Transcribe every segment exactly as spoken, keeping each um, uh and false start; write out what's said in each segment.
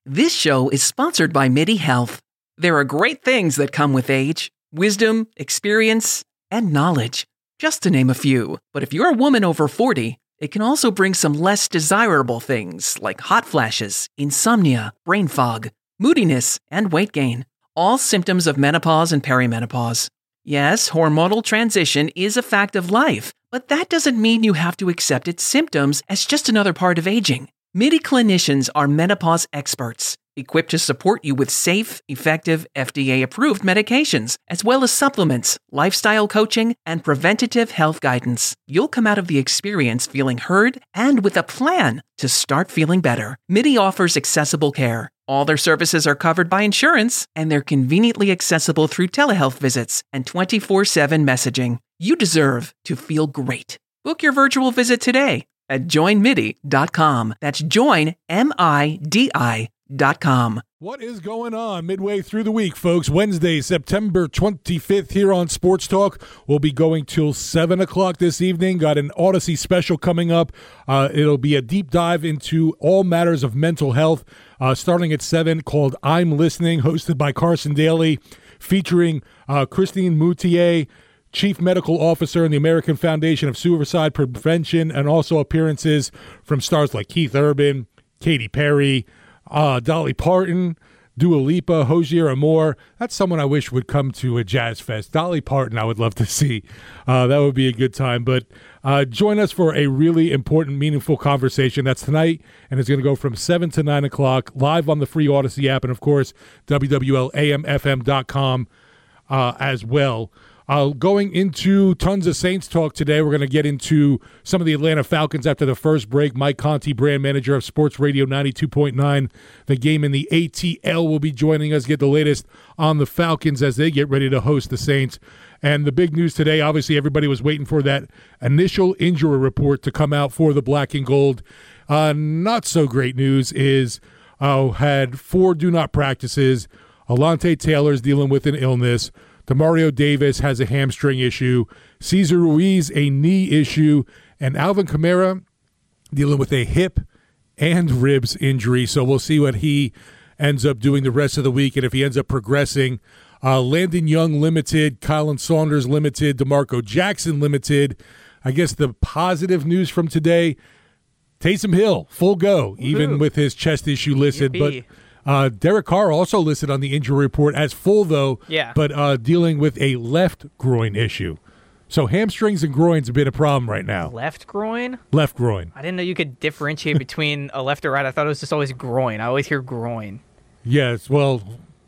This show is sponsored by MIDI Health. There are great things that come with age: wisdom, experience, and knowledge, just to name a few. But if you're a woman over forty, it can also bring some less desirable things like hot flashes, insomnia, brain fog, moodiness, and weight gain, all symptoms of menopause and perimenopause. Yes, hormonal transition is a fact of life, but that doesn't mean you have to accept its symptoms as just another part of aging. MIDI clinicians are menopause experts, equipped to support you with safe, effective, F D A-approved medications, as well as supplements, lifestyle coaching, and preventative health guidance. You'll come out of the experience feeling heard and with a plan to start feeling better. MIDI offers accessible care. All their services are covered by insurance, and they're conveniently accessible through telehealth visits and twenty-four seven messaging. You deserve to feel great. Book your virtual visit today at join midi dot com. That's join, M I D I dot com. What is going on midway through the week, folks? Wednesday, September twenty-fifth here on Sports Talk. We'll be going till seven o'clock this evening. Got an Odyssey special coming up. Uh, it'll be a deep dive into all matters of mental health, uh, starting at seven, called I'm Listening, hosted by Carson Daly, featuring uh, Christine Moutier, Chief Medical Officer in the American Foundation of Suicide Prevention, and also appearances from stars like Keith Urban, Katy Perry, uh, Dolly Parton, Dua Lipa, Hozier Amore. That's someone I wish would come to a jazz fest. Dolly Parton I would love to see. Uh, that would be a good time. But uh, join us for a really important, meaningful conversation. That's tonight, and it's going to go from seven to nine o'clock, live on the free Odyssey app, and, of course, W W L A M F M dot com uh, as well. Uh, going into tons of Saints talk today. We're going to get into some of the Atlanta Falcons after the first break. Mike Conti, brand manager of Sports Radio ninety-two point nine, the game in the A T L, will be joining us, get the latest on the Falcons as they get ready to host the Saints. And the big news today, obviously everybody was waiting for that initial injury report to come out for the Black and Gold. Uh, not so great news is uh, had four do-not practices. Alontae Taylor's dealing with an illness. Demario Davis has a hamstring issue. Cesar Ruiz, a knee issue. And Alvin Kamara dealing with a hip and ribs injury. So we'll see what he ends up doing the rest of the week and if he ends up progressing. Uh, Landon Young limited, Kylan Saunders limited, DeMarco Jackson limited. I guess the positive news from today, Taysom Hill, full go, Woo-hoo. even with his chest issue listed. Yippee. But Uh, Derek Carr also listed on the injury report as full, though, yeah. but uh, dealing with a left groin issue. So hamstrings and groins have been a problem right now. Left groin? Left groin. I didn't know you could differentiate between a left or right. I thought it was just always groin. I always hear groin. Yes, well,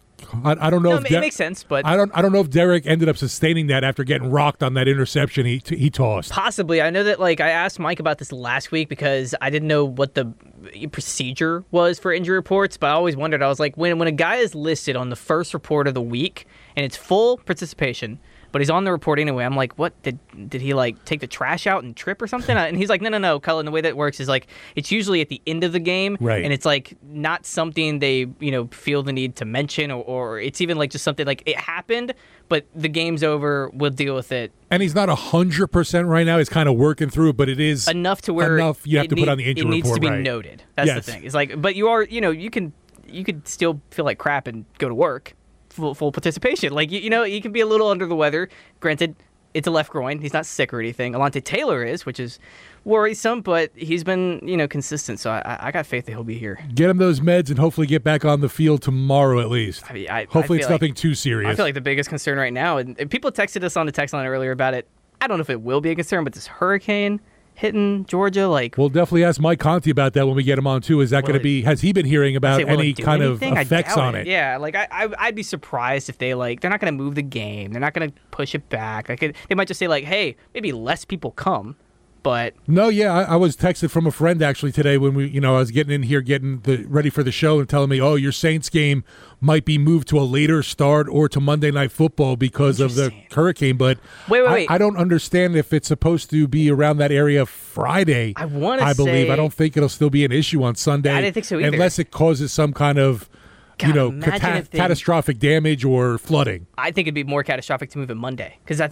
I, I don't know no, if it De- makes sense, but I don't. I don't know if Derek ended up sustaining that after getting rocked on that interception he he tossed. Possibly. I know that. Like I asked Mike about this last week because I didn't know what the procedure was for injury reports, but I always wondered. I was like, when when a guy is listed on the first report of the week and it's full participation, but he's on the report anyway, I'm like, what did did he like take the trash out and trip or something? And he's like, no, no, no, Cullen. The way that works is like it's usually at the end of the game, right? And it's like not something they you know feel the need to mention, or, or it's even like just something like it happened, but the game's over. We'll deal with it. And he's not a hundred percent right now. He's kind of working through it, but it is enough to where enough you have to need, put on the injury report. It needs report, to be right. noted. That's yes. the thing. It's like, but you are, you know, you can you could still feel like crap and go to work. Full, full participation. Like, you, you know, he can be a little under the weather. Granted, it's a left groin. He's not sick or anything. Alontae Taylor is, which is worrisome, but he's been, you know, consistent. So I, I got faith that he'll be here. Get him those meds and hopefully get back on the field tomorrow at least. I mean, I, hopefully I it's like, nothing too serious. I feel like the biggest concern right now, and, and people texted us on the text line earlier about it. I don't know if it will be a concern, but this hurricane hitting Georgia, like we'll definitely ask Mike Conti about that when we get him on too. Is that going to be? Has he been hearing about say, any kind anything? of effects on it? it? Yeah, like I, I, I'd be surprised if they like they're not going to move the game. They're not going to push it back. Like it, they might just say like, hey, maybe less people come. But no, yeah, I, I was texted from a friend actually today when we, you know, I was getting in here, getting the ready for the show, and telling me, oh, your Saints game might be moved to a later start or to Monday Night Football because of the hurricane. But wait, wait, wait. I, I don't understand if it's supposed to be around that area Friday. I want to I believe say, I don't think it'll still be an issue on Sunday. I didn't think so either. Unless it causes some kind of. God, you know, cata- they, catastrophic damage or flooding. I think it'd be more catastrophic to move it Monday because I think there's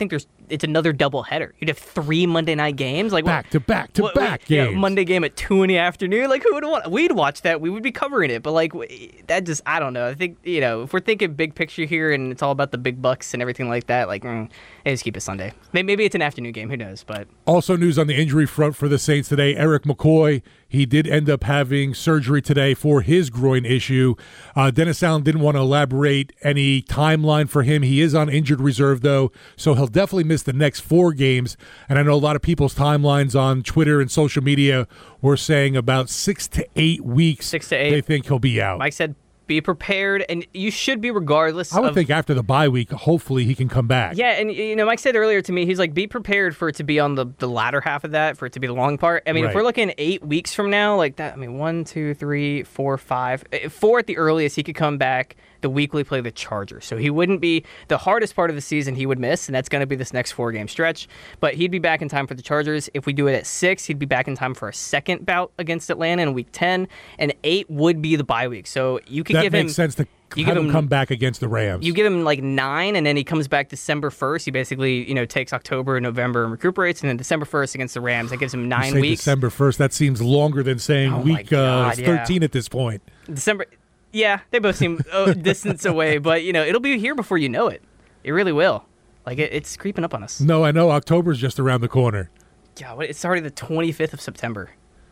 it's another doubleheader. You'd have three Monday night games, like back to back to what, back what, games. Yeah, Monday game at two in the afternoon. Like who would want? We'd watch that. We would be covering it. But like that just I don't know. I think you know if we're thinking big picture here and it's all about the big bucks and everything like that. Like mm, hey, just keep it Sunday. Maybe it's an afternoon game. Who knows? But also news on the injury front for the Saints today. Erik McCoy, he did end up having surgery today for his groin issue. Uh, Dennis Allen didn't want to elaborate any timeline for him. He is on injured reserve, though, so he'll definitely miss the next four games. And I know a lot of people's timelines on Twitter and social media were saying about six to eight weeks. Six to eight. They think he'll be out. Mike said be prepared, and you should be regardless I would of, think after the bye week, hopefully he can come back. Yeah, and you know, Mike said earlier to me, he's like, be prepared for it to be on the, the latter half of that, for it to be the long part. I mean, Right. if we're looking eight weeks from now, like that, I mean, one, two, three, four, five, four at the earliest, he could come back the week we play the Chargers. So he wouldn't be the hardest part of the season he would miss, and that's going to be this next four-game stretch. But he'd be back in time for the Chargers. If we do it at six, he'd be back in time for a second bout against Atlanta in week ten, and eight would be the bye week. So you could that give makes him sense to you have give him him- come back against the Rams. You give him like nine, and then he comes back December first. He basically, you know, takes October and November and recuperates, and then December first against the Rams. That gives him You nine say weeks. December first. That seems longer than saying Oh my week uh, God, yeah. thirteen at this point. December, yeah, they both seem a distance away, but you know, it'll be here before you know it. It really will. Like it, it's creeping up on us. No, I know October's just around the corner. Yeah, what- it's already the twenty-fifth of September.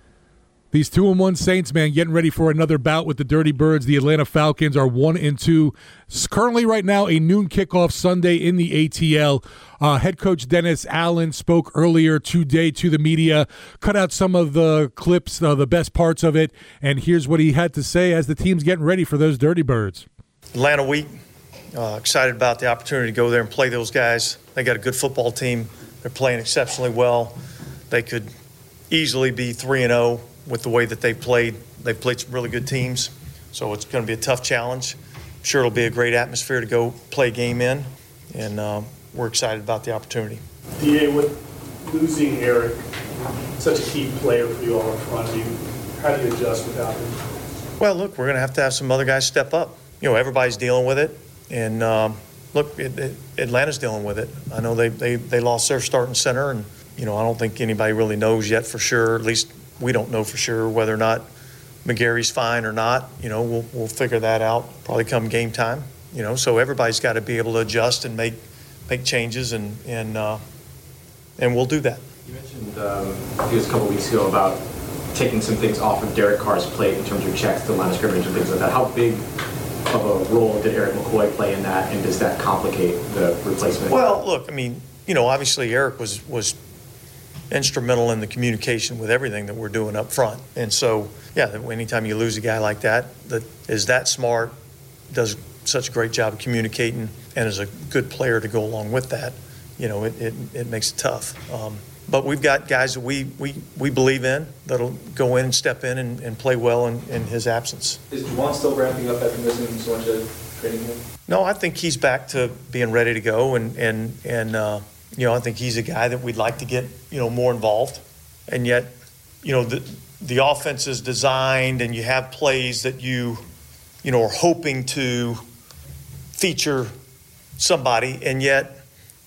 These two and one Saints, man, getting ready for another bout with the Dirty Birds. The Atlanta Falcons are one and two. It's currently, right now, a noon kickoff Sunday in the A T L. Uh, head coach Dennis Allen spoke earlier today to the media, cut out some of the clips, uh, the best parts of it, and here's what he had to say as the team's getting ready for those Dirty Birds. Atlanta week. Uh, excited about the opportunity to go there and play those guys. They got a good football team. They're playing exceptionally well. They could easily be three and oh with the way that they've played. They've played some really good teams, so it's going to be a tough challenge. I'm sure it'll be a great atmosphere to go play a game in, and um, we're excited about the opportunity. D A, with losing Eric, such a key player for you all in front of you, how do you adjust without him? Well, look, we're going to have to have some other guys step up. You know, everybody's dealing with it, and um, look, it, it, Atlanta's dealing with it. I know they, they, they lost their starting center, and, you know, I don't think anybody really knows yet for sure, at least we don't know for sure whether or not McGarry's fine or not. You know, we'll we'll figure that out probably come game time. You know, so everybody's got to be able to adjust and make make changes, and and uh, and we'll do that. You mentioned um, I think it was a couple weeks ago about taking some things off of Derek Carr's plate in terms of checks, the line of scrimmage, and things like that. How big of a role did Erik McCoy play in that, and does that complicate the replacement? Well, look, I mean, you know, obviously Eric was was instrumental in the communication with everything that we're doing up front. And so, yeah, anytime you lose a guy like that, that is that smart, does such a great job of communicating, and is a good player to go along with that, you know, it, it, it makes it tough. Um, but we've got guys that we, we, we believe in that'll go in and step in and, and play well in, in his absence. Is Juwan still ramping up after missing so much of training camp? No, I think he's back to being ready to go, and, and, and uh, you know, I think he's a guy that we'd like to get, you know, more involved. And yet, you know, the the offense is designed, and you have plays that you, you know, are hoping to feature somebody, and yet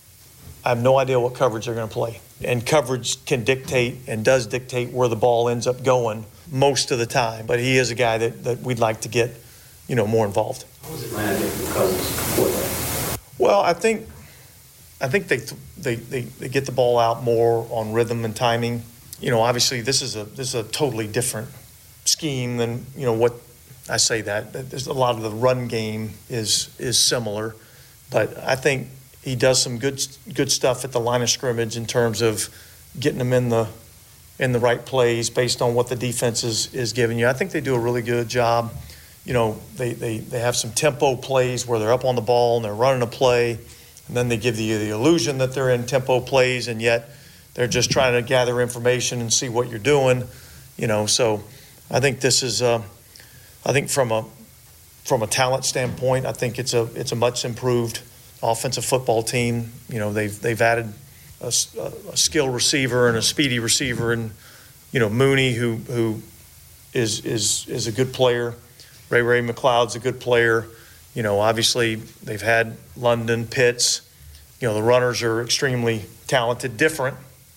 I have no idea what coverage they're going to play. And coverage can dictate and does dictate where the ball ends up going most of the time. But he is a guy that, that we'd like to get, you know, more involved. How was Atlanta different Cousins for that? Well, I think I think they, they they they get the ball out more on rhythm and timing. You know, obviously this is a this is a totally different scheme than, you know, what I say that. There's a lot of the run game is is similar, but I think he does some good good stuff at the line of scrimmage in terms of getting them in the in the right plays based on what the defense is, is giving you. I think they do a really good job. You know, they, they, they have some tempo plays where they're up on the ball and they're running a play, and then they give you the illusion that they're in tempo plays, and yet they're just trying to gather information and see what you're doing. You know, so I think this is, uh, I think from a from a talent standpoint, I think it's a it's a much improved offensive football team. You know, they've they've added a, a skilled receiver and a speedy receiver, and you know Mooney, who who is is is a good player. Ray Ray McLeod's a good player. You know, obviously they've had London, Pitts, You know, the runners are extremely talented, different.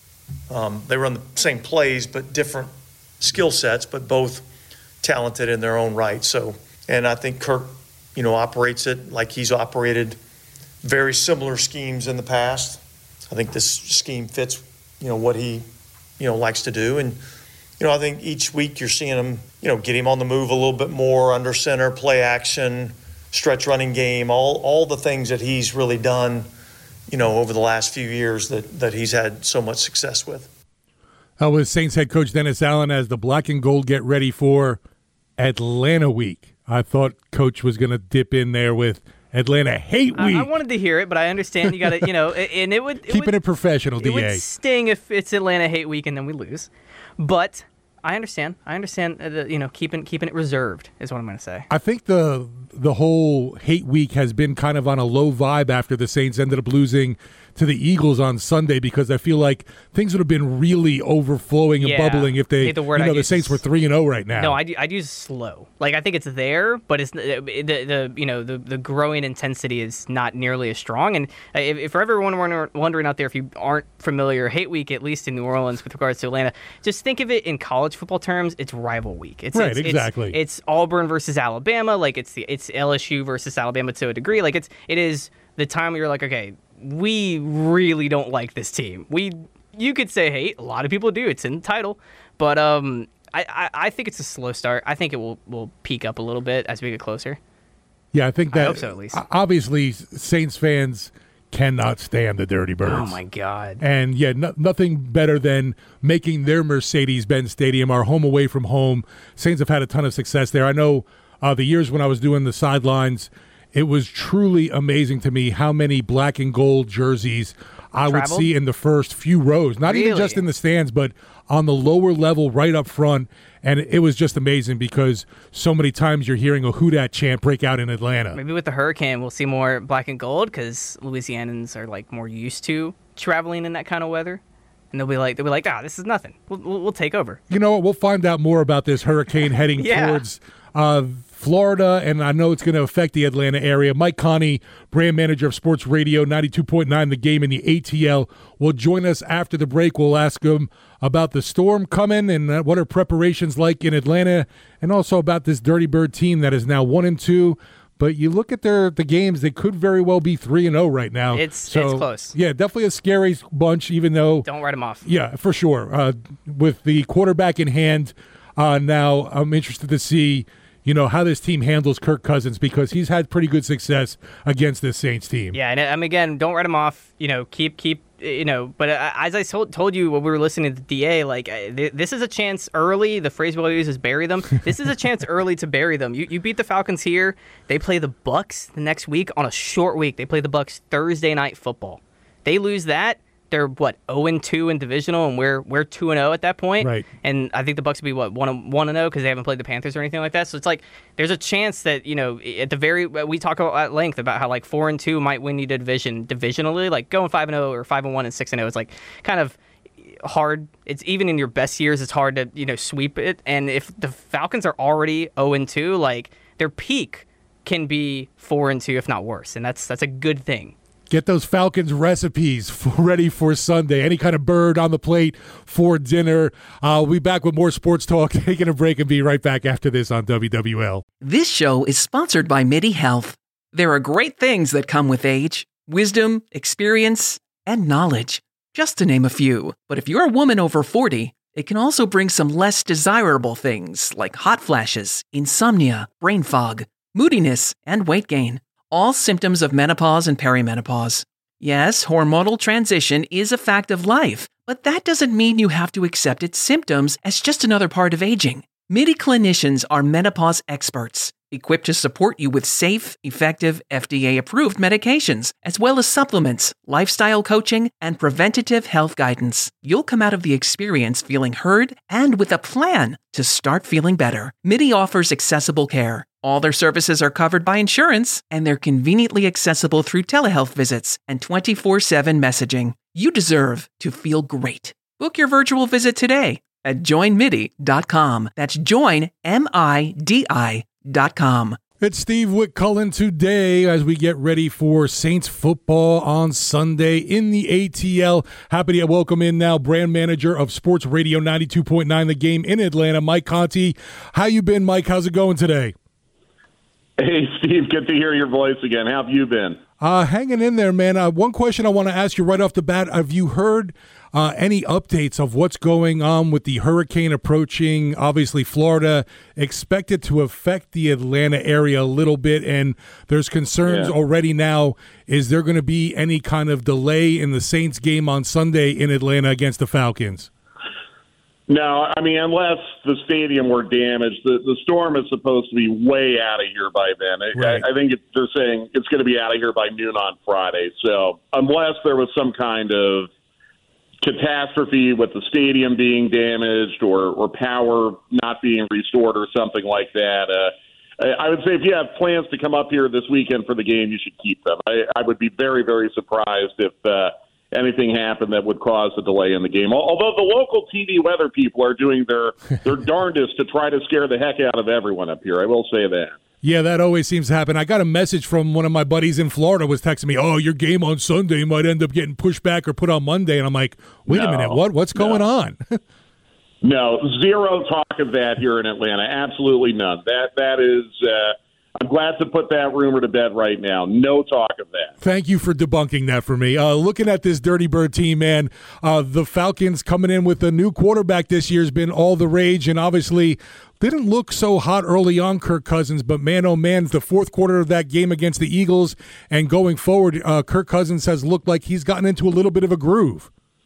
Um, they run the same plays, but different skill sets, but both talented in their own right. So, and I think Kirk, you know, operates it like he's operated very similar schemes in the past. I think this scheme fits, you know, what he, you know, likes to do. And, you know, I think each week you're seeing him, you know, get him on the move a little bit more, under center, play action, stretch running game, all all the things that he's really done, you know, over the last few years that, that he's had so much success with. That was Saints head coach Dennis Allen as the black and gold get ready for Atlanta week. I thought Coach was going to dip in there with Atlanta hate week. I, I wanted to hear it, but I understand you got to, you know, and it would it keeping would, it professional. It D A would sting if it's Atlanta hate week and then we lose, but I understand. I understand. Uh, the, you know, keeping keeping it reserved is what I'm going to say. I think the the whole hate week has been kind of on a low vibe after the Saints ended up losing to the Eagles on Sunday, because I feel like things would have been really overflowing and Yeah. bubbling if they, The you word know, I the use Saints is- were three and zero right now. No, I'd, I'd use slow. Like, I think it's there, but it's the, the, the you know the, the growing intensity is not nearly as strong. And if, if for everyone wonder- wondering out there, if you aren't familiar, hate week, at least in New Orleans with regards to Atlanta, just think of it in college football terms. It's rival week. It's, Right, it's, exactly. It's, it's Auburn versus Alabama. Like it's the it's L S U versus Alabama to a degree. Like it's it is the time where you're like, okay, we really don't like this team. We you could say hate. A lot of people do. It's in the title, but um. I, I, I think it's a slow start. I think it will, will peak up a little bit as we get closer. Yeah, I think that I hope so, at least. Obviously, Saints fans cannot stand the Dirty Birds. Oh, my God. And, yeah, no, nothing better than making their Mercedes-Benz Stadium our home away from home. Saints have had a ton of success there. I know uh, the years when I was doing the sidelines, it was truly amazing to me how many black and gold jerseys I would Traveled? see in the first few rows. Not even Really? just in the stands, but on the lower level right up front. And it was just amazing because so many times you're hearing a Who Dat chant break out in Atlanta. Maybe with the hurricane, we'll see more black and gold because Louisianans are like more used to traveling in that kind of weather. And they'll be like, they'll be like, ah, this is nothing. We'll, we'll, we'll take over. You know what? We'll find out more about this hurricane heading Yeah. towards uh, Florida, and I know it's going to affect the Atlanta area. Mike Connie, brand manager of Sports Radio ninety-two point nine The Game in the A T L, will join us after the break. We'll ask him about the storm coming and uh, what are preparations like in Atlanta, and also about this Dirty Bird team that is now one and two. But you look at their the games; they could very well be three and zero right now. It's so, it's close. Yeah, definitely a scary bunch. Even though Don't write them off. yeah, for sure. Uh, with the quarterback in hand, uh, now I'm interested to see, you know, how this team handles Kirk Cousins, because he's had pretty good success against this Saints team. Yeah, and um, again, don't write them off. You know, keep keep you know. But uh, as I told told you when we were listening to the D A, like uh, th- this is a chance early. The phrase we'll use is bury them. This is a chance early to bury them. You you beat the Falcons here. They play the Bucks the next week on a short week. They play the Bucks Thursday night football. They lose that. They're what oh and two in divisional, and we're we're two and oh at that point. Right. And I think the Bucks would be what one and one and oh because they haven't played the Panthers or anything like that. So it's like there's a chance that, you know, at the very we talk about at length about how like four and two might win you the division divisionally. Like going five and oh or five and one and six and oh is like kind of hard. It's even in your best years, it's hard to, you know, sweep it. And if the Falcons are already oh and two, like their peak can be four and two if not worse, and that's that's a good thing. Get those Falcons recipes for, ready for Sunday. Any kind of bird on the plate for dinner. Uh, we'll be back with more sports talk, taking a break, and be right back after this on W W L. This show is sponsored by MIDI Health. There are great things that come with age: wisdom, experience, and knowledge, just to name a few. But if you're a woman over forty, it can also bring some less desirable things like hot flashes, insomnia, brain fog, moodiness, and weight gain. All symptoms of menopause and perimenopause. Yes, hormonal transition is a fact of life, but that doesn't mean you have to accept its symptoms as just another part of aging. MIDI clinicians are menopause experts, equipped to support you with safe, effective, F D A-approved medications, as well as supplements, lifestyle coaching, and preventative health guidance. You'll come out of the experience feeling heard and with a plan to start feeling better. MIDI offers accessible care. All their services are covered by insurance, and they're conveniently accessible through telehealth visits and twenty-four seven messaging. You deserve to feel great. Book your virtual visit today at join midi dot com. That's join, M I D I dot com. It's Steve Wick-Cullen today as we get ready for Saints football on Sunday in the A T L. Happy to welcome in now brand manager of Sports Radio ninety-two point nine The Game in Atlanta, Mike Conti. How you been, Mike? How's it going today? Hey, Steve. Good to hear your voice again. How have you been? Uh, hanging in there, man. Uh, one question I want to ask you right off the bat. Have you heard uh, any updates of what's going on with the hurricane approaching, obviously, Florida, expected to affect the Atlanta area a little bit, and there's concerns yeah. already now. Is there going to be any kind of delay in the Saints game on Sunday in Atlanta against the Falcons? No, I mean, unless the stadium were damaged, the, the storm is supposed to be way out of here by then. Right. I, I think it, they're saying it's going to be out of here by noon on Friday. So unless there was some kind of catastrophe with the stadium being damaged or, or power not being restored or something like that, uh, I would say if you have plans to come up here this weekend for the game, you should keep them. I, I would be very, very surprised if uh, – anything happen that would cause a delay in the game. Although the local T V weather people are doing their, their darndest to try to scare the heck out of everyone up here. I will say that. Yeah, that always seems to happen. I got a message from one of my buddies in Florida was texting me, oh, your game on Sunday might end up getting pushed back or put on Monday. And I'm like, wait no, a minute, what? What's going no. on? No, zero talk of that here in Atlanta. Absolutely none. That That is uh, – I'm glad to put that rumor to bed right now. No talk of that. Thank you for debunking that for me. Uh, looking at this Dirty Bird team, man, uh, the Falcons coming in with a new quarterback this year has been all the rage, and obviously didn't look so hot early on, Kirk Cousins, but man, oh man, the fourth quarter of that game against the Eagles and going forward, uh, Kirk Cousins has looked like he's gotten into a little bit of a groove.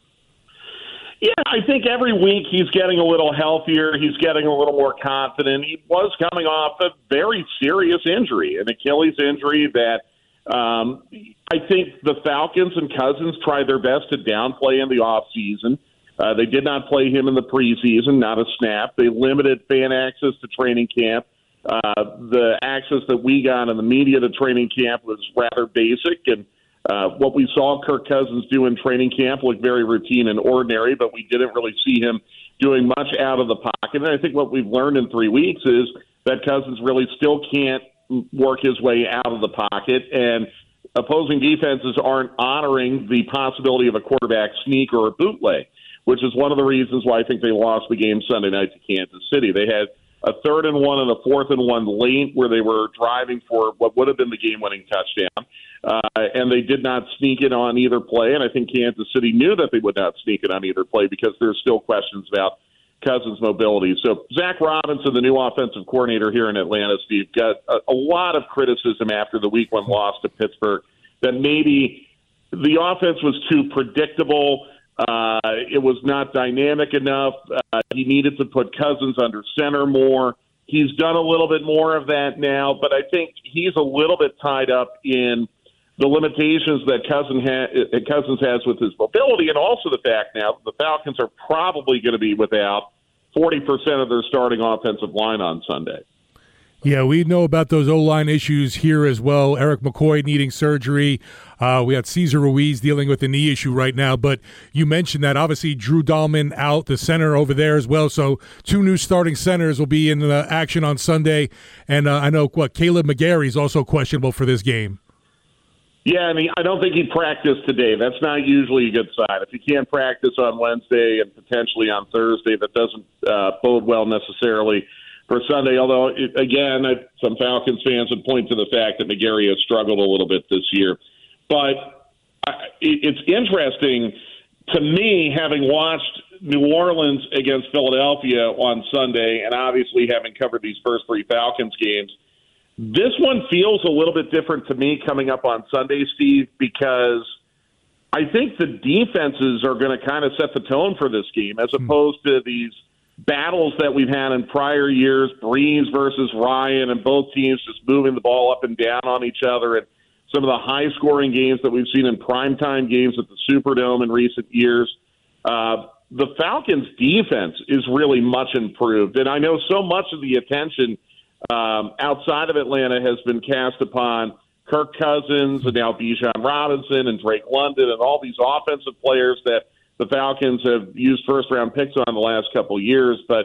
Yeah, I think every week he's getting a little healthier. He's getting a little more confident. He was coming off a very serious injury, an Achilles injury that um, I think the Falcons and Cousins tried their best to downplay in the offseason. Uh, they did not play him in the preseason, not a snap. They limited fan access to training camp. Uh, the access that we got in the media to training camp was rather basic, and Uh, what we saw Kirk Cousins do in training camp looked very routine and ordinary, but we didn't really see him doing much out of the pocket. And I think what we've learned in three weeks is that Cousins really still can't work his way out of the pocket, and opposing defenses aren't honoring the possibility of a quarterback sneak or a bootleg, which is one of the reasons why I think they lost the game Sunday night to Kansas City. They had a third and one and a fourth and one late where they were driving for what would have been the game-winning touchdown. Uh, and they did not sneak it on either play, and I think Kansas City knew that they would not sneak it on either play because there's still questions about Cousins' mobility. So Zach Robinson, the new offensive coordinator here in Atlanta, Steve, got a, a lot of criticism after the week one loss to Pittsburgh that maybe the offense was too predictable. Uh, it was not dynamic enough. Uh, he needed to put Cousins under center more. He's done a little bit more of that now, but I think he's a little bit tied up in the limitations that Cousins, ha- Cousins has with his mobility, and also the fact now the Falcons are probably going to be without forty percent of their starting offensive line on Sunday. Yeah, we know about those O-line issues here as well. Eric McCoy needing surgery. Uh, we got Cesar Ruiz dealing with a knee issue right now. But you mentioned that obviously Drew Dahlman out, the center over there as well. So two new starting centers will be in uh, action on Sunday. And uh, I know what Caleb McGarry is also questionable for this game. Yeah, I mean, I don't think he practiced today. That's not usually a good sign. If he can't practice on Wednesday and potentially on Thursday, that doesn't uh, bode well necessarily for Sunday, although, it, again, I, some Falcons fans would point to the fact that McGarry has struggled a little bit this year. But I, it, it's interesting to me, having watched New Orleans against Philadelphia on Sunday and obviously having covered these first three Falcons games, this one feels a little bit different to me coming up on Sunday, Steve, because I think the defenses are going to kind of set the tone for this game as opposed to these battles that we've had in prior years, Breeze versus Ryan, and both teams just moving the ball up and down on each other, and some of the high-scoring games that we've seen in primetime games at the Superdome in recent years. Uh, the Falcons' defense is really much improved, and I know so much of the attention um, outside of Atlanta has been cast upon Kirk Cousins and now Bijan Robinson and Drake London and all these offensive players that the Falcons have used first-round picks on the last couple of years. But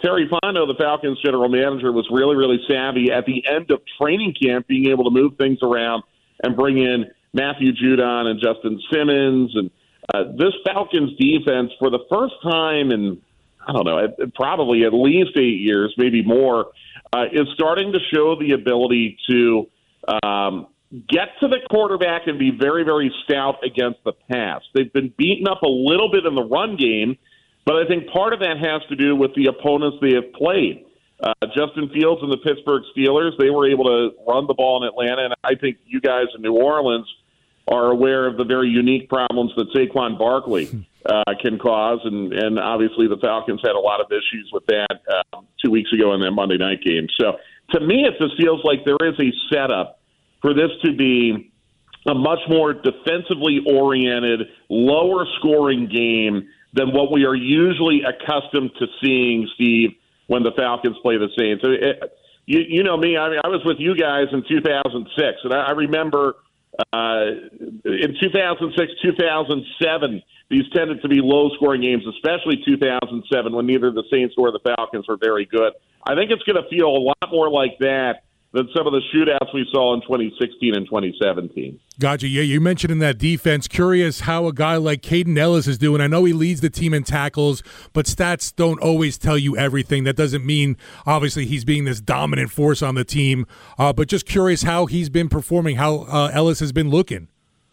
Terry Fontenot, the Falcons general manager, was really, really savvy at the end of training camp, being able to move things around and bring in Matthew Judon and Justin Simmons. And uh, this Falcons defense, for the first time in, I don't know, probably at least eight years, maybe more, uh, is starting to show the ability to um, get to the quarterback and be very, very stout against the pass. They've been beaten up a little bit in the run game, but I think part of that has to do with the opponents they have played. Uh, Justin Fields and the Pittsburgh Steelers, they were able to run the ball in Atlanta, and I think you guys in New Orleans are aware of the very unique problems that Saquon Barkley uh, can cause, and, and obviously the Falcons had a lot of issues with that uh, two weeks ago in that Monday night game. So to me, it just feels like there is a setup for this to be a much more defensively oriented, lower scoring game than what we are usually accustomed to seeing, Steve, when the Falcons play the Saints. It, you, you know me, I mean, I was with you guys in two thousand six, and I, I remember uh, in two thousand six, two thousand seven, these tended to be low-scoring games, especially two thousand seven, when neither the Saints nor the Falcons were very good. I think it's going to feel a lot more like that than some of the shootouts we saw in twenty sixteen and twenty seventeen. Gotcha. Yeah, you mentioned in that defense, curious how a guy like Kaden Elliss is doing. I know he leads the team in tackles, but stats don't always tell you everything. That doesn't mean, obviously, he's being this dominant force on the team. Uh, but just curious how he's been performing, how uh, Ellis has been looking.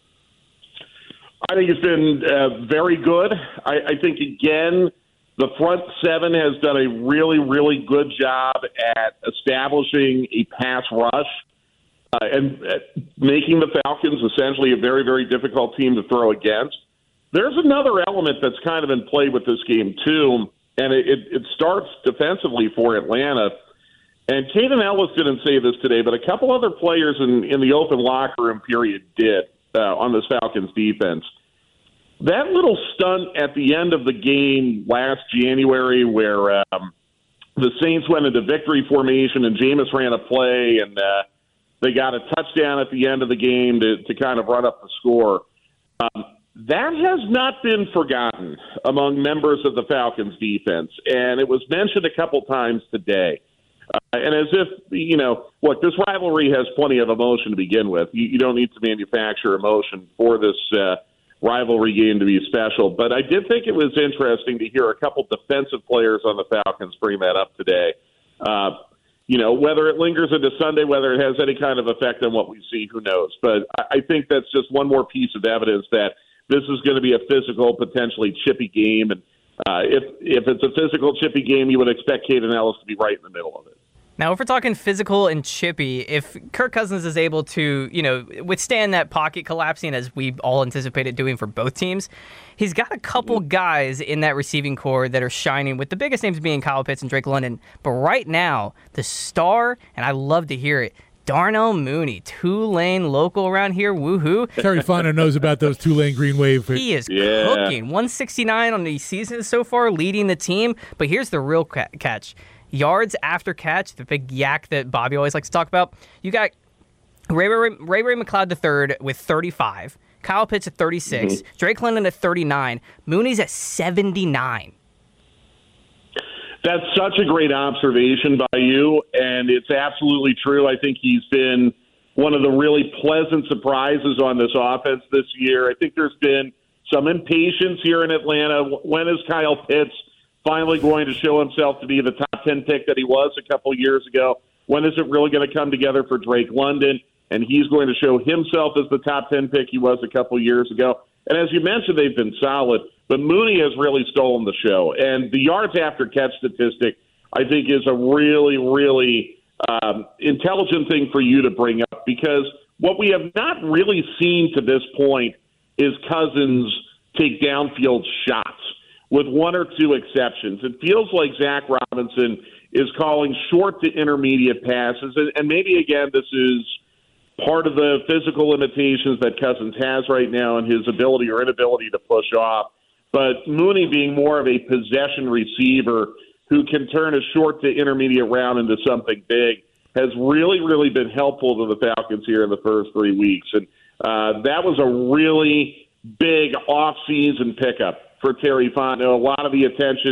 I think it's been uh, very good. I, I think, again, the front seven has done a really, really good job at establishing a pass rush uh, and uh, making the Falcons essentially a very, very difficult team to throw against. There's another element that's kind of in play with this game, too, and it, it, it starts defensively for Atlanta. And Kaden Elliss didn't say this today, but a couple other players in, in the open locker room period did uh, on this Falcons defense. That little stunt at the end of the game last January where um, the Saints went into victory formation and Jameis ran a play and uh, they got a touchdown at the end of the game to, to kind of run up the score, um, that has not been forgotten among members of the Falcons defense. And it was mentioned a couple times today. Uh, and as if, you know, look, this rivalry has plenty of emotion to begin with. You, you don't need to manufacture emotion for this uh rivalry game to be special. But I did think it was interesting to hear a couple defensive players on the Falcons bring that up today. Uh, you know, whether it lingers into Sunday, whether it has any kind of effect on what we see, who knows? But I think that's just one more piece of evidence that this is going to be a physical, potentially chippy game. And uh, if, if it's a physical, chippy game, you would expect Kaden Elliss to be right in the middle of it. Now, if we're talking physical and chippy, if Kirk Cousins is able to, you know, withstand that pocket collapsing as we all anticipated doing for both teams, he's got a couple guys in that receiving core that are shining, with the biggest names being Kyle Pitts and Drake London. But right now, the star, and I love to hear it, Darnell Mooney, Tulane local around here, woohoo. Terry Fontenot knows about those Tulane Green Wave. He is yeah. cooking. one sixty-nine on the season so far, leading the team. But here's the real ca- catch. Yards after catch, the big yak that Bobby always likes to talk about. You got Ray Ray, Ray, Ray McLeod the third with thirty-five, Kyle Pitts at thirty-six, mm-hmm. Drake London at thirty-nine, Mooney's at seventy-nine. That's such a great observation by you, and it's absolutely true. I think he's been one of the really pleasant surprises on this offense this year. I think there's been some impatience here in Atlanta. When is Kyle Pitts finally going to show himself to be the top ten pick that he was a couple years ago? When is it really going to come together for Drake London? And he's going to show himself as the top ten pick he was a couple years ago. And as you mentioned, they've been solid, but Mooney has really stolen the show. And the yards after catch statistic, I think, is a really, really um, intelligent thing for you to bring up, because what we have not really seen to this point is Cousins take downfield shots, with one or two exceptions. It feels like Zach Robinson is calling short to intermediate passes, and, and maybe, again, this is part of the physical limitations that Cousins has right now and his ability or inability to push off. But Mooney being more of a possession receiver who can turn a short to intermediate route into something big has really, really been helpful to the Falcons here in the first three weeks. And uh, that was a really big off-season pickup for Terry Fontenot. A lot of the attention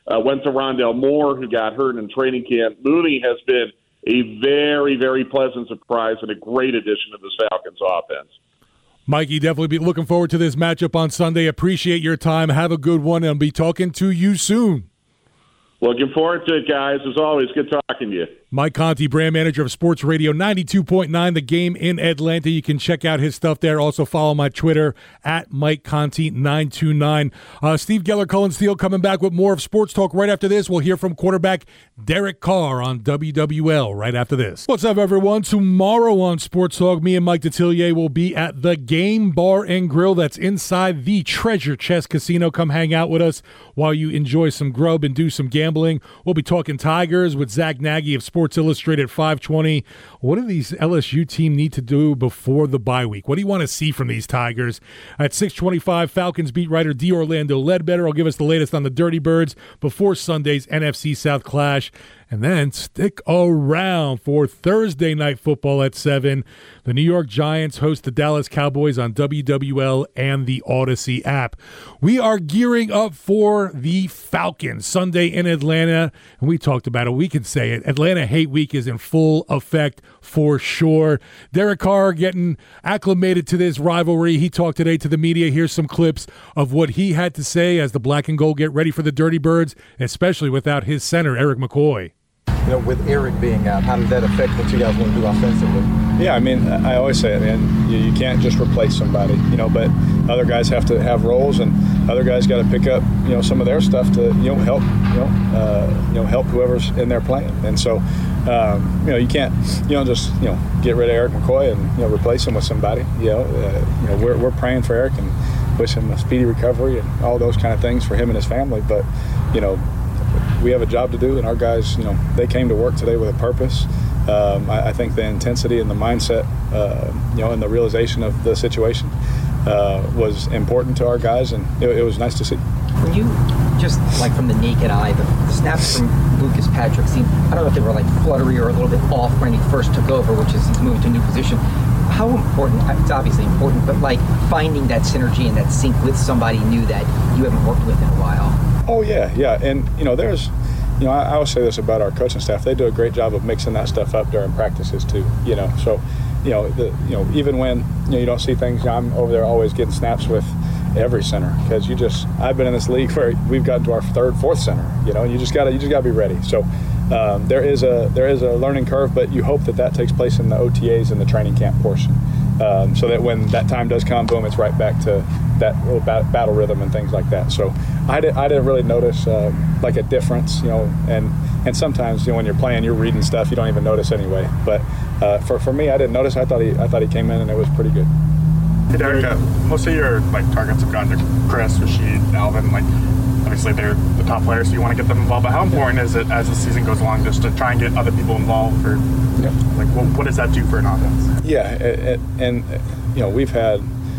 uh, went to Rondale Moore, who got hurt in training camp. Mooney has been a very, very pleasant surprise and a great addition to the Falcons offense. Mikey, definitely be looking forward to this matchup on Sunday. Appreciate your time. Have a good one, and I'll be talking to you soon. Looking forward to it, guys. As always, good talking to you. Mike Conti, brand manager of Sports Radio ninety-two point nine, The Game in Atlanta. You can check out his stuff there. Also follow my Twitter at Mike Conti nine two nine. Uh, Steve Geller, Cullen Steele coming back with more of Sports Talk right after this. We'll hear from quarterback Derek Carr on W W L right after this. What's up, everyone? Tomorrow on Sports Talk, me and Mike Detillier will be at the Game Bar and Grill that's inside the Treasure Chest Casino. Come hang out with us while you enjoy some grub and do some gambling. We'll be talking Tigers with Zach Nagy of Sports Illustrated five twenty. What do these L S U team need to do before the bye week? What do you want to see from these Tigers? At six twenty-five, Falcons beat writer D. Orlando Ledbetter will give us the latest on the Dirty Birds before Sunday's N F C South clash. And then stick around for Thursday Night Football at seven. The New York Giants host the Dallas Cowboys on W W L and the Odyssey app. We are gearing up for the Falcons Sunday in Atlanta. And we talked about it. We can say it. Atlanta Hate Week is in full effect for sure. Derek Carr getting acclimated to this rivalry. He talked today to the media. Here's some clips of what he had to say as the Black and Gold get ready for the Dirty Birds, especially without his center, Eric McCoy. You know, with Eric being out, how did that affect what you guys want to do offensively? Yeah, I mean, I always say it, man. You, you can't just replace somebody, you know, but other guys have to have roles, and other guys got to pick up, you know, some of their stuff to, you know, help, you know, uh, you know, help whoever's in their plan. And so, um, you know, you can't, you know, just, you know, get rid of Eric McCoy and, you know, replace him with somebody. You know, uh, you know, we're we're praying for Eric and wish him a speedy recovery and all those kind of things for him and his family. But, you know, we have a job to do, and our guys, you know, they came to work today with a purpose. Um, I, I think the intensity and the mindset, uh, you know, and the realization of the situation uh, was important to our guys, and it, it was nice to see. When you just like from the naked eye, the, the snaps from Lucas Patrick seemed, I don't know if they were like fluttery or a little bit off when he first took over, which is he's moving to a new position. How important, it's obviously important, but like finding that synergy and that sync with somebody new that you haven't worked with in a while. Oh, yeah, yeah. And, you know, there's, you know, I, I always say this about our coaching staff. They do a great job of mixing that stuff up during practices, too, you know. So, you know, the, you know, even when, you know, you don't see things, you know, I'm over there always getting snaps with every center because you just, I've been in this league where we've gotten to our third, fourth center, you know, and you just got to, you just got to be ready. So um, there is a, there is a learning curve, but you hope that that takes place in the O T As and the training camp portion. Um, so that when that time does come, boom, it's right back to that little bat- battle rhythm and things like that. So I, did, I didn't really notice uh, like a difference, you know, and, and sometimes, you know, when you're playing, you're reading stuff you don't even notice anyway. But uh, for, for me, I didn't notice. I thought he I thought he came in and it was pretty good. Hey, Derek, uh, most of your like targets have gone to Chris, Rashid, Alvin. Like, obviously they're the top players, so you want to get them involved. But how important is it as the season goes along just to try and get other people involved? Or yeah. like, what, what does that do for an offense? Yeah, it, it, and you know we've had.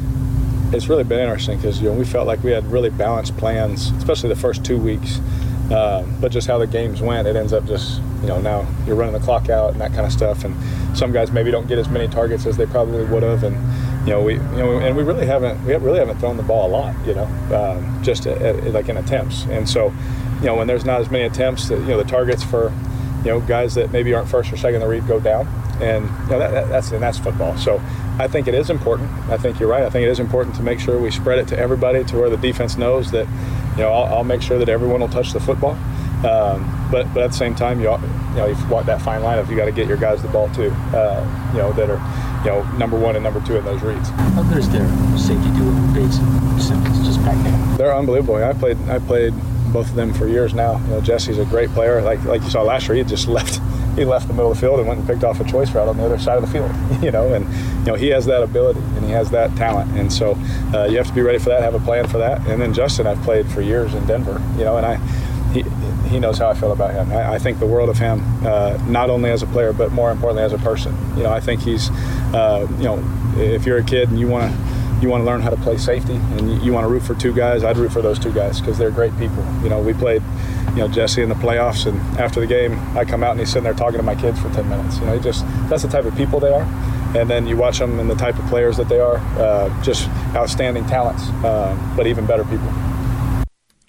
It's really been interesting because you know we felt like we had really balanced plans, especially the first two weeks. Um, but just how the games went, it ends up just you know now you're running the clock out and that kind of stuff. And some guys maybe don't get as many targets as they probably would have. And you know we you know and we really haven't we really haven't thrown the ball a lot. You know, um, just at, at, like in attempts. And so you know when there's not as many attempts, that you know the targets for you know guys that maybe aren't first or second in the read go down. And you know that, that, that's and that's football. So I think it is important. I think you're right. I think it is important to make sure we spread it to everybody, to where the defense knows that you know I'll, I'll make sure that everyone will touch the football. Um, but but at the same time, you you know you've walked that fine line of you got to get your guys the ball too. Uh, you know that are you know number one and number two in those reads. How good is their safety duo with Bates and Simmons just back there? They're unbelievable. I played I played both of them for years now. You know Jesse's a great player. Like like you saw last year, he just left. He left the middle of the field and went and picked off a choice route on the other side of the field, you know, and, you know, he has that ability and he has that talent. And so uh, you have to be ready for that, have a plan for that. And then Justin, I've played for years in Denver, you know, and I he he knows how I feel about him. I, I think the world of him, uh, not only as a player, but more importantly as a person. You know, I think he's, uh, you know, if you're a kid and you want to, you want to learn how to play safety and you, you want to root for two guys, I'd root for those two guys because they're great people. You know, we played, you know, Jesse in the playoffs, and after the game, I come out and he's sitting there talking to my kids for ten minutes. You know, he just that's the type of people they are. And then you watch them and the type of players that they are, uh, just outstanding talents, uh, but even better people.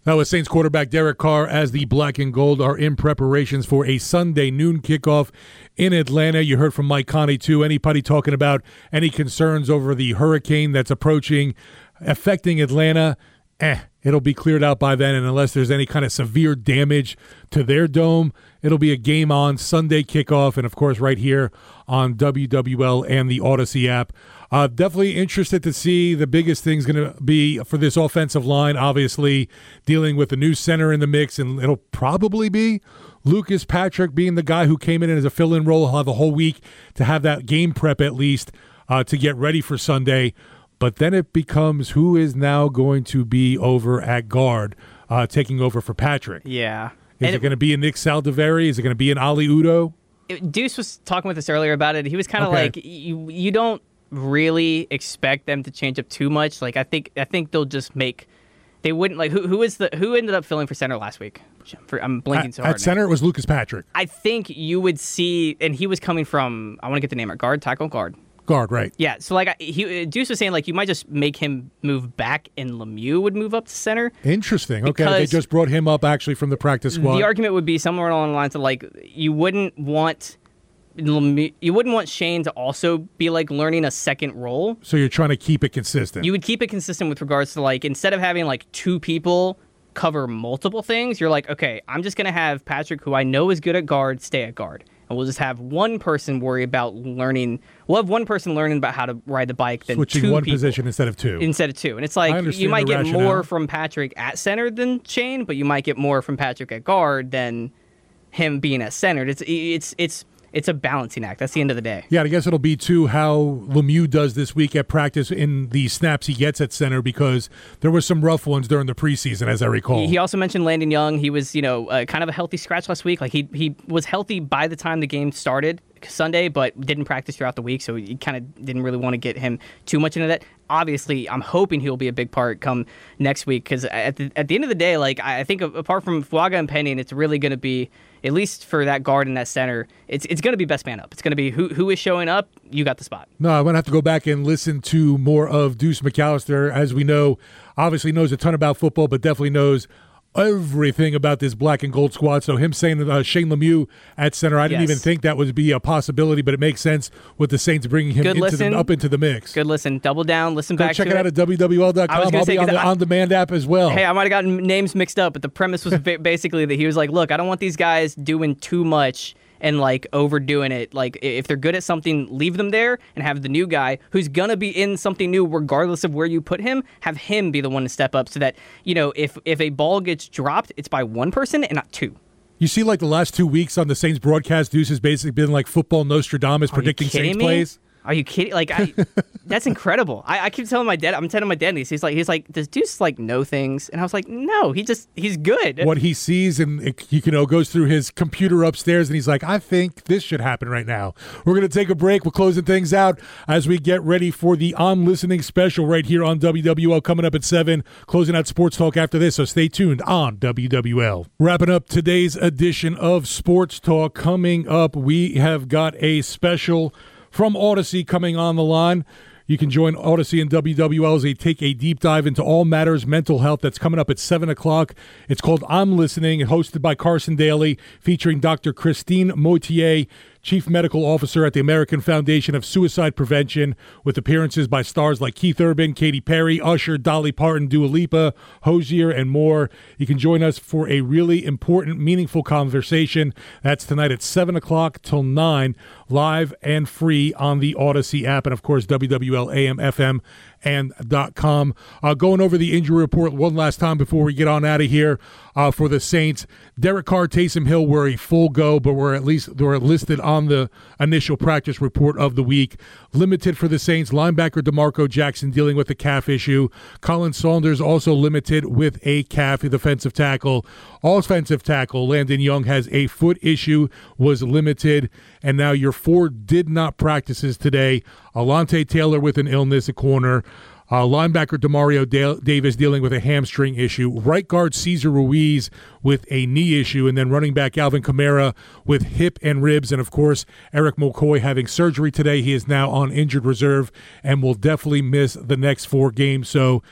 That was Saints quarterback Derek Carr as the Black and Gold are in preparations for a Sunday noon kickoff in Atlanta. You heard from Mike Conley, too. Anybody talking about any concerns over the hurricane that's approaching, affecting Atlanta? Eh, it'll be cleared out by then, and unless there's any kind of severe damage to their dome, it'll be a game on Sunday kickoff, and, of course, right here on W W L and the Odyssey app. Uh, definitely interested to see. The biggest thing's going to be for this offensive line, obviously, dealing with the new center in the mix, and it'll probably be Lucas Patrick being the guy who came in as a fill-in role. He'll have a whole week to have that game prep at least uh, to get ready for Sunday. But then it becomes who is now going to be over at guard, uh, taking over for Patrick. Yeah. Is And it going to be a Nick Saldiveri? Is it going to be an Ali Udo? It, Deuce was talking with us earlier about it. He was kind of Okay. like, you you don't really expect them to change up too much. Like I think I think they'll just make they wouldn't like who who is the who ended up filling for center last week? For, I'm blinking At, so hard. at center, now. it was Lucas Patrick. I think you would see, and he was coming from. I want to get the name right. Guard, tackle, guard. Guard, right. Yeah, so like I, he Deuce was saying, like you might just make him move back, and Lemieux would move up to center. Interesting. Okay, they Because just brought him up actually from the practice squad. The argument would be somewhere along the lines of like you wouldn't want Lemieux, you wouldn't want Shane to also be like learning a second role. So you're trying to keep it consistent. You would keep it consistent with regards to like instead of having like two people cover multiple things, you're like, okay, I'm just gonna have Patrick, who I know is good at guard, stay at guard. And we'll just have one person worry about learning. We'll have one person learning about how to ride the bike than Switching two one people position instead of two. Instead of two. And it's I like understand you might the get rationale. more from Patrick at center than Shane, but you might get more from Patrick at guard than him being at center. It's it's it's it's a balancing act. That's the end of the day. Yeah, I guess it'll be, too, how Lemieux does this week at practice in the snaps he gets at center, because there were some rough ones during the preseason, as I recall. He, he also mentioned Landon Young. He was, you know, uh, kind of a healthy scratch last week. Like he he was healthy by the time the game started Sunday, but didn't practice throughout the week, so he kind of didn't really want to get him too much into that. Obviously, I'm hoping he'll be a big part come next week, because at the, at the end of the day, like I think apart from Fuaga and Penning, it's really going to be, at least for that guard and that center, it's it's going to be best man up. It's going to be who who is showing up, you got the spot. No, I'm going to have to go back and listen to more of Deuce McAllister. As we know, obviously knows a ton about football, but definitely knows everything about this black and gold squad. So him saying uh, Shane Lemieux at center, I didn't Yes. even think that would be a possibility, but it makes sense with the Saints bringing him Good into listen. the, up into the mix. Good listen. Double down. Listen Go back check to it out at W W L dot I was com. gonna I'll say, be on 'cause the I- on-demand app as well. Hey, I might have gotten names mixed up, but the premise was ba- basically that he was like, look, I don't want these guys doing too much and like overdoing it. Like if they're good at something, leave them there and have the new guy who's gonna be in something new regardless of where you put him, have him be the one to step up so that, you know, if if a ball gets dropped, it's by one person and not two. You see, like the last two weeks on the Saints broadcast, Deuce has basically been like football Nostradamus Are predicting you kidding Saints me? plays. Are you kidding? Like, I, that's incredible. I, I keep telling my dad, I'm telling my dad this. He's like, he's like, does Deuce like know things? And I was like, no, he just, he's good. What he sees, and it, you know, goes through his computer upstairs, and he's like, I think this should happen right now. We're going to take a break. We're closing things out as we get ready for the On Listening special right here on W W L coming up at seven, closing out Sports Talk after this, so stay tuned on W W L. Wrapping up today's edition of Sports Talk. Coming up, we have got a special from Odyssey coming on the line. You can join Odyssey and W W L as they take a deep dive into all matters mental health. That's coming up at seven o'clock. It's called I'm Listening, hosted by Carson Daly, featuring Doctor Christine Moitier, Chief Medical Officer at the American Foundation of Suicide Prevention, with appearances by stars like Keith Urban, Katy Perry, Usher, Dolly Parton, Dua Lipa, Hozier, and more. You can join us for a really important, meaningful conversation. That's tonight at seven o'clock till nine, live and free on the Odyssey app, and, of course, W W L A M F M and .com. Uh, going over the injury report one last time before we get on out of here uh, for the Saints. Derek Carr, Taysom Hill were a full go, but were at least they were listed on the initial practice report of the week. Limited for the Saints. Linebacker DeMarco Jackson dealing with a calf issue. Colin Saunders also limited with a calf, a defensive tackle. Offensive tackle Landon Young has a foot issue, was limited, and now your four did not practices today. Alontae Taylor with an illness at corner. Uh, linebacker Demario da- Davis dealing with a hamstring issue. Right guard Cesar Ruiz with a knee issue. And then running back Alvin Kamara with hip and ribs. And, of course, Eric McCoy having surgery today. He is now on injured reserve and will definitely miss the next four games. So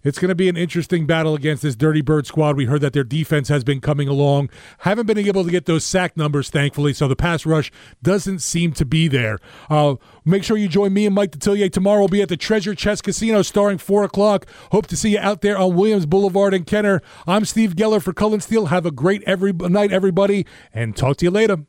it's going to be an interesting battle against this Dirty Bird squad. We heard that their defense has been coming along. Haven't been able to get those sack numbers, thankfully, so the pass rush doesn't seem to be there. Uh, make sure you join me and Mike Detillier tomorrow. We'll be at the Treasure Chest Casino starting four o'clock. Hope to see you out there on Williams Boulevard in Kenner. I'm Steve Geller for Cullen Steel. Have a great every night, everybody, and talk to you later.